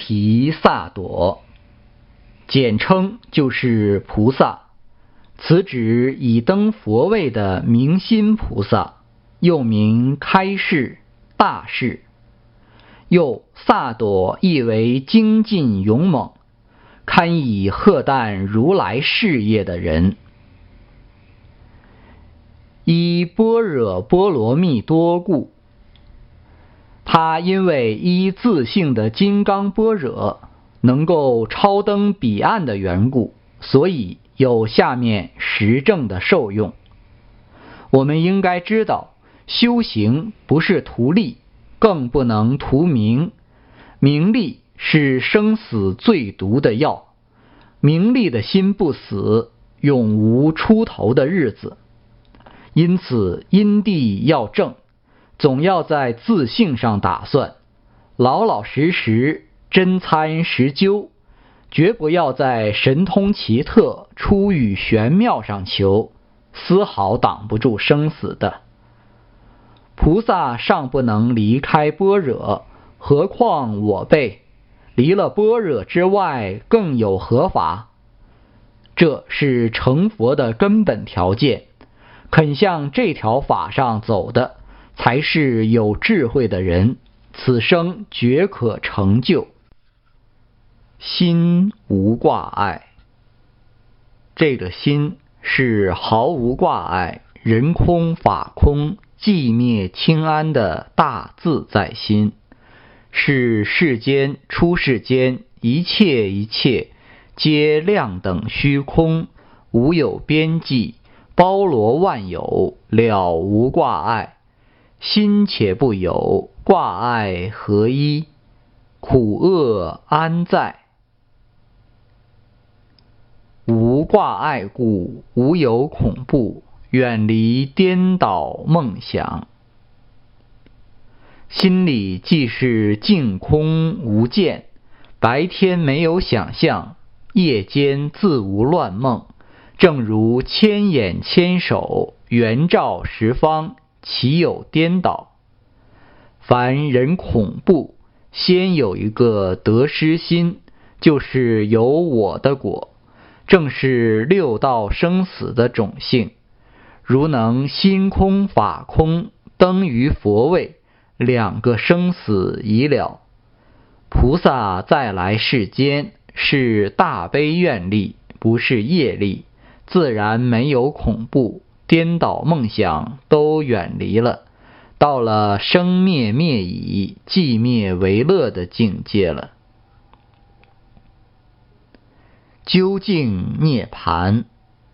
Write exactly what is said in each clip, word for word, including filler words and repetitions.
提萨埵，简称就是菩萨。此指已登佛位的明心菩萨，又名开示、大士。又萨埵意为精进勇猛，堪以荷担如来事业的人。依般若波罗蜜多故，他因为依自性的金刚般若能够超登彼岸的缘故，所以有下面实证的受用。我们应该知道，修行不是图利，更不能图名。名利是生死最毒的药，名利的心不死，永无出头的日子。因此因地要正，总要在自性上打算，老老实实真参实究，绝不要在神通奇特、出语玄妙上求，丝毫挡不住生死的。菩萨尚不能离开般若，何况我辈？离了般若之外，更有何法？这是成佛的根本条件。肯向这条法上走的，才是有智慧的人，此生绝可成就。心无挂碍，这个心是毫无挂碍、人空法空、寂灭清安的大自在心，是世间出世间一切一切皆量等虚空，无有边际，包罗万有，了无挂碍。心且不有，挂碍何依？苦厄安在？无挂碍故，无有恐怖，远离颠倒梦想。心里既是净空无见，白天没有想象，夜间自无乱梦。正如千眼千手，圆照十方，岂有颠倒？凡人恐怖，先有一个得失心，就是有我的果，正是六道生死的种性。如能心空法空，登于佛位，两个生死已了。菩萨再来世间，是大悲愿力，不是业力，自然没有恐怖，颠倒梦想都远离了，到了生灭灭已，寂灭为乐的境界了。究竟涅槃，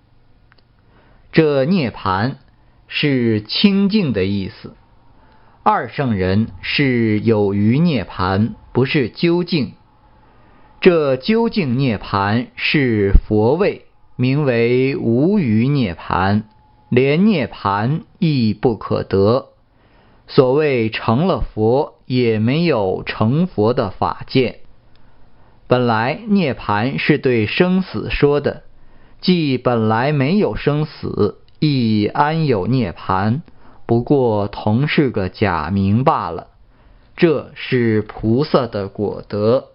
这涅槃是清净的意思。二圣人是有余涅槃，不是究竟。这究竟涅槃是佛位，名为无余涅槃，连涅槃亦不可得。所谓成了佛，也没有成佛的法见。本来涅槃是对生死说的，即本来没有生死，亦安有涅槃，不过同是个假名罢了。这是菩萨的果德。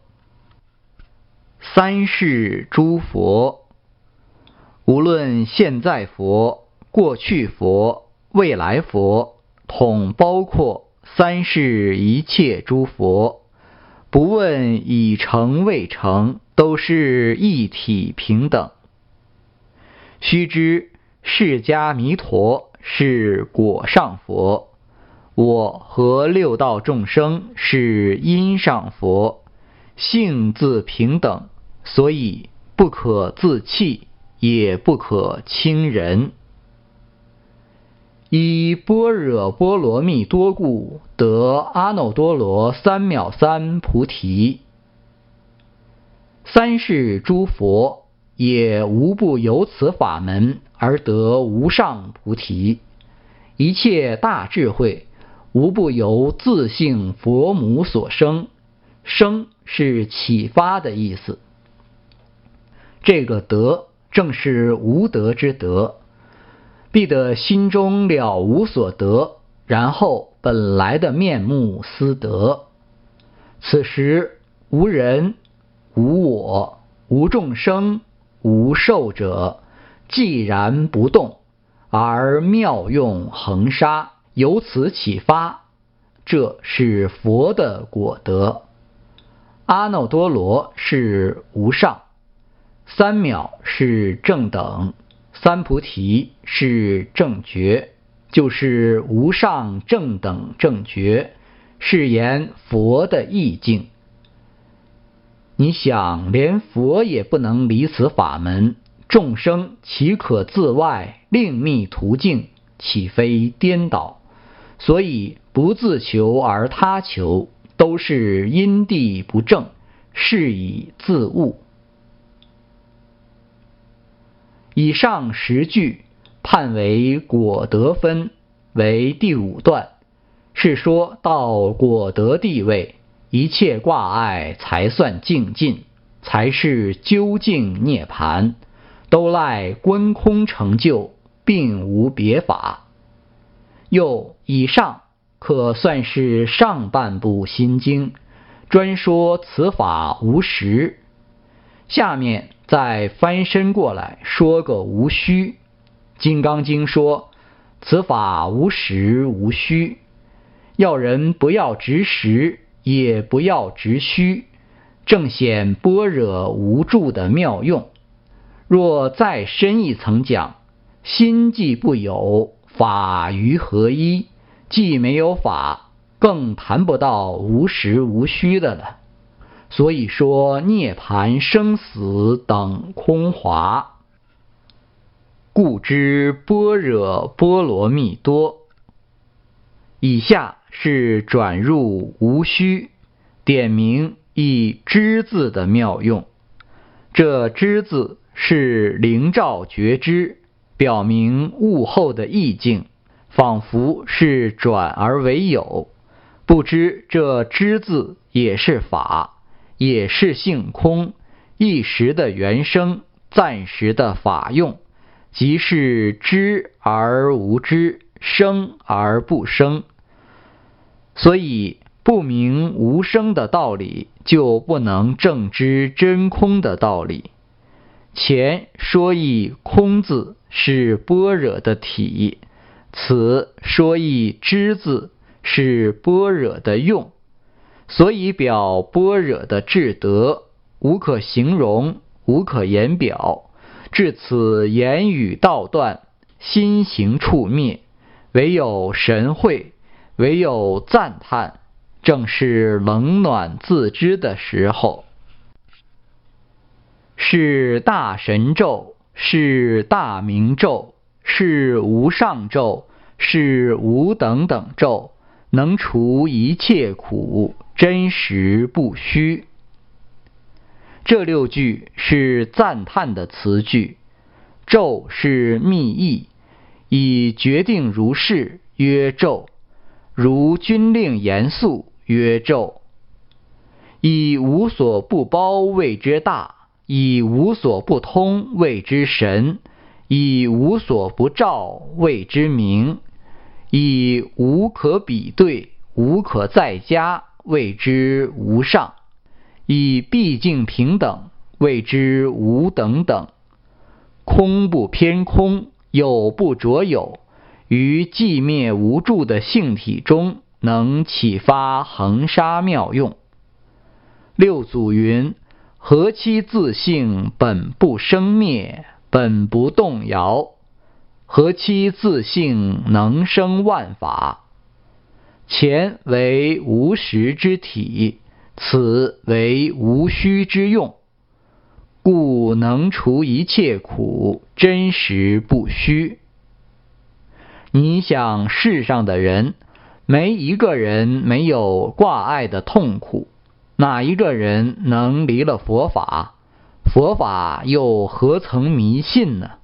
三世诸佛，无论现在佛、过去佛、未来佛，统包括三世一切诸佛，不问已成未成，都是一体平等。须知释迦弥陀是果上佛，我和六道众生是因上佛，性自平等，所以不可自弃，也不可轻人。依般若波罗蜜多故，得阿耨多罗三藐三菩提。三世诸佛也无不由此法门而得无上菩提。一切大智慧无不由自性佛母所生，生是启发的意思。这个德正是无德之德，必得心中了无所得，然后本来的面目思得。此时无人、无我、无众生、无寿者，寂然不动，而妙用恒沙，由此启发，这是佛的果德。阿耨多罗是无上，三藐是正等，三菩提是正觉，就是无上正等正觉，是言佛的意境。你想，连佛也不能离此法门，众生岂可自外另觅途径，岂非颠倒？所以不自求而他求，都是因地不正，是以自误。以上十句判为果德分，为第五段，是说到果德地位，一切挂碍才算净尽，才是究竟涅槃，都赖观空成就，并无别法。又以上可算是上半部心经，专说此法无实。下面再翻身过来说个无虚。金刚经说此法无实无虚，要人不要执实，也不要执虚，正显般若无住的妙用。若再深一层讲，心既不有，法于何依？既没有法，更谈不到无实无虚的了。所以说涅槃生死等空华，故知般若波罗蜜多。以下是转入无虚，点明一知字的妙用。这知字是灵照觉知，表明悟后的意境，仿佛是转而为有。不知这知字也是法，也是性空，一时的原生，暂时的法用，即是知而无知，生而不生。所以不明无生的道理，就不能正知真空的道理。前说义空字是般若的体，此说义知字是般若的用，所以表般若的至德，无可形容，无可言表。至此言语道断，心行处灭，唯有神会，唯有赞叹，正是冷暖自知的时候。是大神咒，是大明咒，是无上咒，是无等等咒，能除一切苦，真实不虚。这六句是赞叹的词句，咒是密意，以决定如是曰咒，如军令严肃曰咒。以无所不包谓之大，以无所不通谓之神，以无所不照谓之明，以无可比对，无可再加谓之无上，以毕竟平等谓之无等等。空不偏空，有不着有，于寂灭无住的性体中，能启发恒沙妙用。六祖云：何期自性本不生灭，本不动摇，何期自性能生万法。前为无实之体，此为无虚之用，故能除一切苦，真实不虚。你想世上的人，没一个人没有挂碍的痛苦，哪一个人能离了佛法？佛法又何曾迷信呢？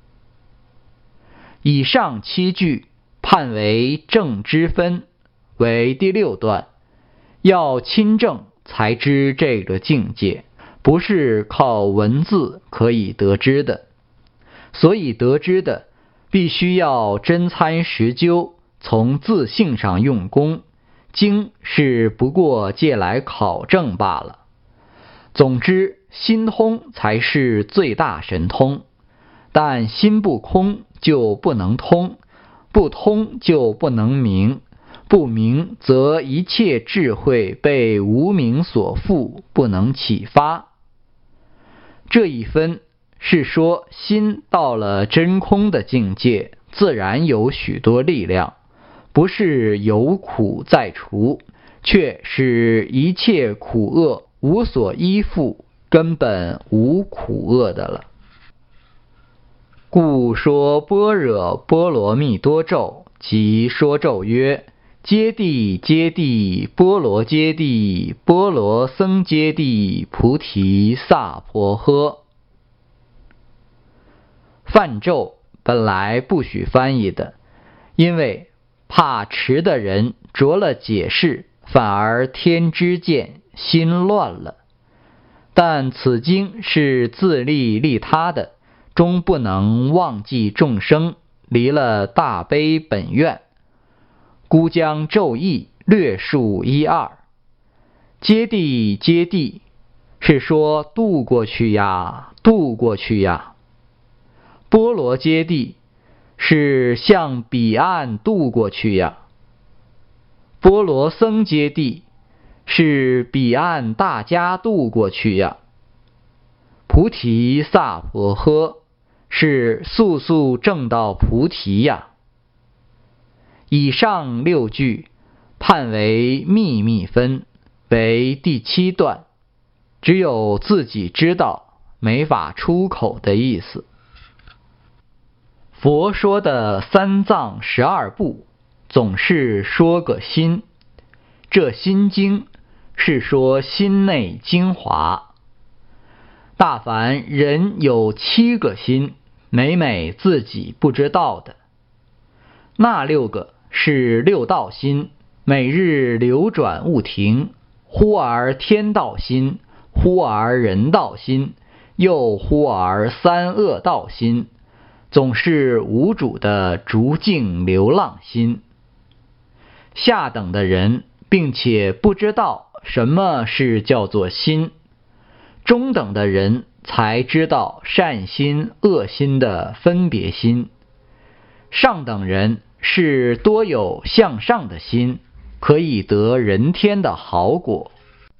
以上七句判为正知分，为第六段。要亲证才知这个境界，不是靠文字可以得知的。所以得知的必须要真参实究，从自性上用功，经是不过借来考证罢了。 总之，心通才是最大神通，但心不空就不能通，不通就不能明，不明则一切智慧被无明所缚，不能启发。这一分是说心到了真空的境界，自然有许多力量，不是有苦在除，却使一切苦厄无所依附，根本无苦厄的了。故说般若波罗蜜多咒，即说咒曰：揭谛揭谛，波罗揭谛，波罗僧揭谛，菩提萨婆诃。梵咒本来不许翻译的，因为怕迟的人着了解释，反而天之见，心乱了。但此经是自利利他的，终不能忘记众生，离了大悲本愿，孤将咒义略述一二。揭谛揭谛是说渡过去呀，渡过去呀。波罗揭谛是向彼岸渡过去呀。波罗僧揭谛是彼岸大家渡过去呀。菩提萨婆诃是速速证到菩提呀。以上六句判为秘密分，为第七段，只有自己知道，没法出口的意思。佛说的三藏十二部，总是说个心。这心经是说心内精华。大凡人有七个心，每每自己不知道的。那六个是六道心，每日流转勿停，忽而天道心，忽而人道心，又忽而三恶道心，总是无主的逐境流浪心。下等的人并且不知道什么是叫做心，中等的人才知道善心恶心的分别心，上等人是多有向上的心，可以得人天的好果。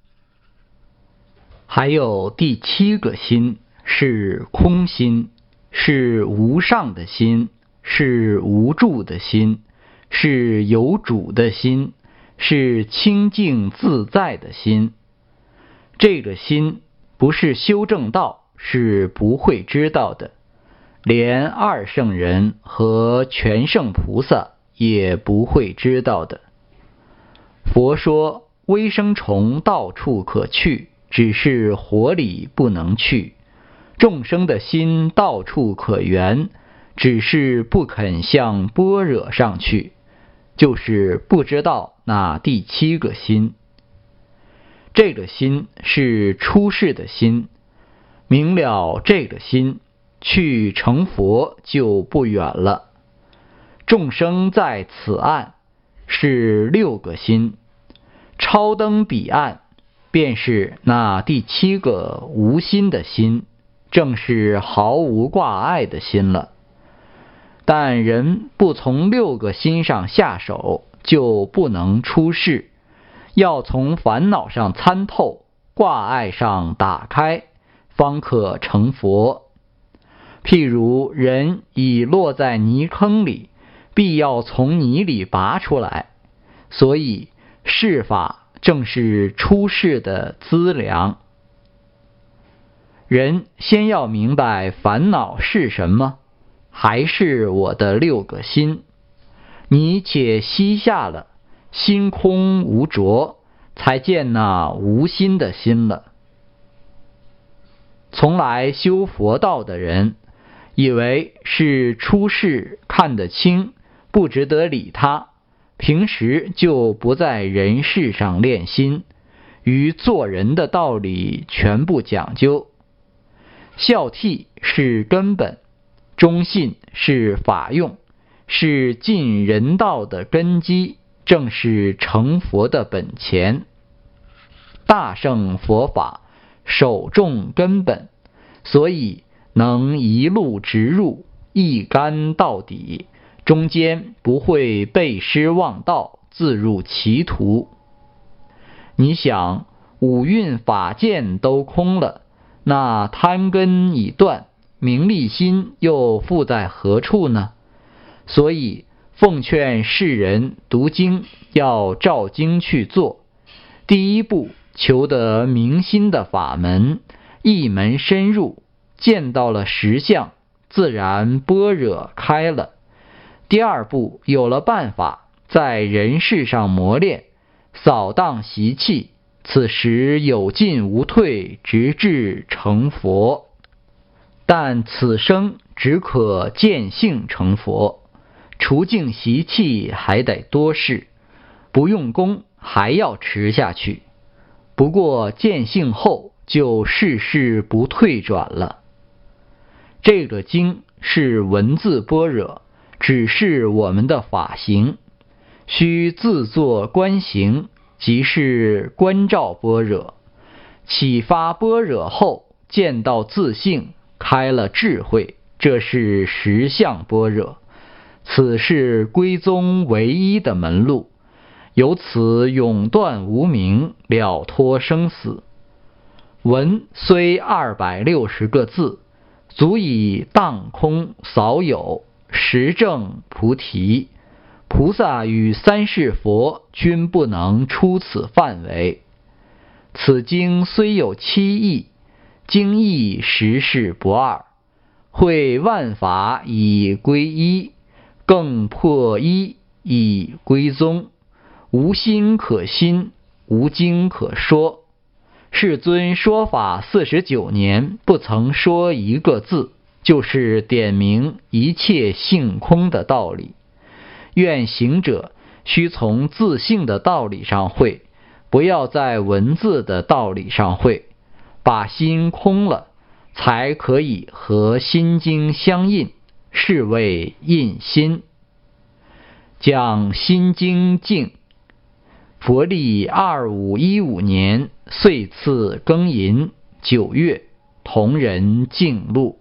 还有第七个心是空心，是无上的心，是无住的心，是有主的心，是清净自在的心。这个心不是修正道，是不会知道的，连二圣人和全圣菩萨也不会知道的。佛说微生虫到处可去，只是火里不能去。众生的心到处可缘，只是不肯向般若上去，就是不知道那第七个心。这个心是出世的心，明了这个心，去成佛就不远了。众生在此岸是六个心，超登彼岸便是那第七个无心的心，正是毫无挂碍的心了。但人不从六个心上下手，就不能出世，要从烦恼上参透，挂碍上打开，方可成佛。譬如人已落在泥坑里，必要从泥里拔出来，所以世法正是出世的资粮。人先要明白烦恼是什么，还是我的六个心。你且息下了，心空无着，才见那无心的心了。从来修佛道的人，以为是出世看得清，不值得理他，平时就不在人事上练心，于做人的道理全不讲究。孝悌是根本，忠信是法用，是尽人道的根基，正是成佛的本钱。大乘佛法首重根本，所以能一路直入，一竿到底，中间不会背失忘道，自入歧途。你想，五蕴法见都空了，那贪根已断，名利心又附在何处呢？所以奉劝世人读经要照经去做。第一步，求得明心的法门，一门深入，见到了实相，自然般若开了。第二步，有了办法，在人世上磨练，扫荡习气，此时有进无退，直至成佛。但此生只可见性成佛，除净习气还得多事，不用功还要持下去。不过见性后就事事不退转了。这个经是文字般若，只是我们的法行，须自作观行，即是观照般若。启发般若后，见到自性，开了智慧，这是实相般若。此是归宗唯一的门路，由此永断无明，了脱生死。文虽二百六十个字，足以荡空扫有，实证菩提。菩萨与三世佛均不能出此范围。此经虽有七义，经义实是不二，会万法以归一，更破一以归宗。无心可心，无经可说。世尊说法四十九年，不曾说一个字，就是点明一切性空的道理。愿行者须从自性的道理上会，不要在文字的道理上会，把心空了，才可以和心经相应，是谓印心。讲心经境，佛历二五一五年岁次庚寅九月，同仁净录。